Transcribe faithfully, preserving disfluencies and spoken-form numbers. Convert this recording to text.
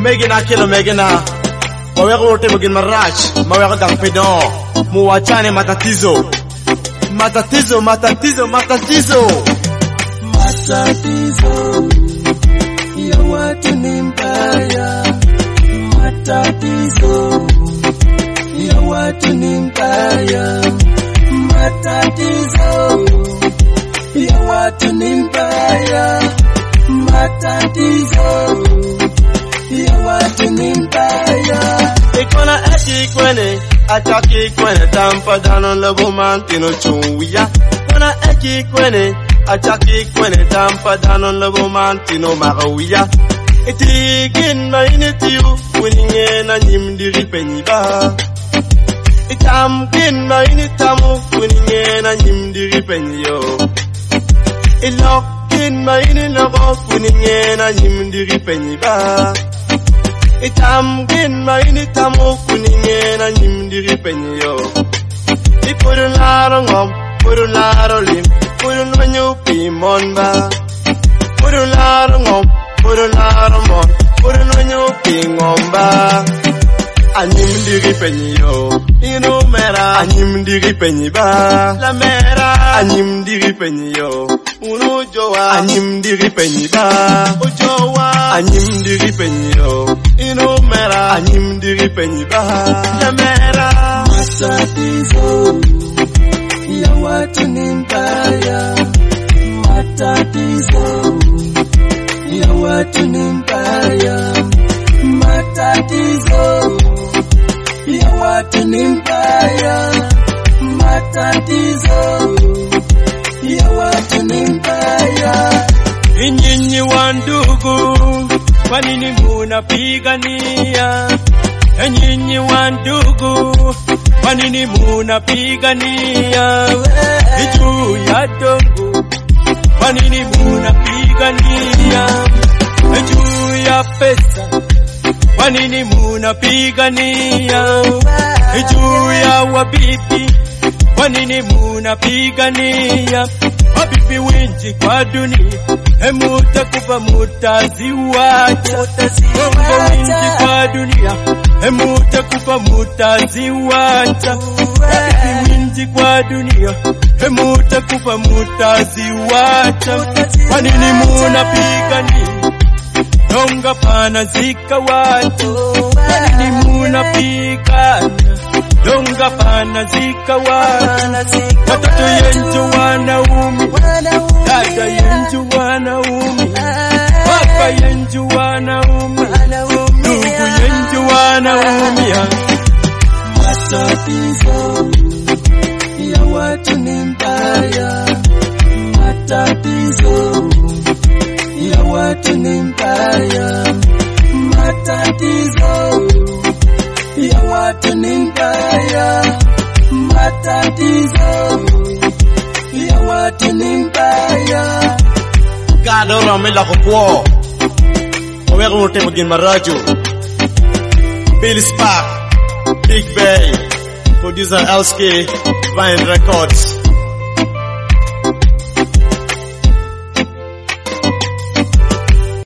Megina kilo megina maweka wote mgin marach maweka gangpedo muachane matatizo matatizo matatizo matatizo matatizo ya watu ni mbaya, matatizo ya watu ni mbaya, matatizo ya watu ni mbaya, matatizo ya watu ni mbaya. Ikona eki kwene ataki kwene tampa dano lebo mantino chunwiya. Ikona eki kwene ataki kwene tampa dano lebo mantino magawiya. Iti kin ma initiyu kuninge na nyimdiri penyiba. Itam kin ma initamu kuninge na nyimdiri penyo. Ilok kin ma iniloko kuninge na nyimdiri penyiba. Itam kin ma initamu kuninge na nyimdiri penyo. Ipurun laro ngom, purun laro lim, purun wanyu pimonba. Purun laro ngom, purun laro mon, purun wanyu pingomba. Anyimdiri penyo, ino mera. Anyimdiri penyiba, la mera. Anyimdiri penyo, uno joa. Anyimdiri penyiba, ojoa. Anyimdiri penyo, ino mera. Anyimdiri penyiba, la mera. Matatizo ya watu ni mbaya, matatizo ya watu ni mbaya, matatizo ya watu ni mbaya, matatizo ya watu ni mbaya. Nyinyi wandugu, kwa nini munapigania? Nyinyi wandugu, kwa nini munapigania? Juu ya dongo, kwa nini munapigania? Juu ya pesa, kwa nini munapigania? Juu ya wabibi, kwa nini munapigania? Wabibi wengi kwa dunia, mutakufa mutaziwacha. Bongo wengi kwa dunia, mutakufa mutaziwacha. Wabibi wengi kwa dunia, mutakufa mutaziwacha. Kwa nini munapigania? Donga pana zika watu. Kwa nini munapigana? Donga pana zika watu. Watoto yenju wanaumi, dada yenju wanaumi, baba yenju wanaumi, ndugu yenju wanaumia. Matatizo ya watu ni mbaya, matatizo ya watu ni mbaya, matatizo ya watu ni mbaya, matatizo ya watu ni mbaya. Kadoro mela kopwo maweka wote mgin marajo. Bill Spark, Big Bay, producer L S K, Vine Records.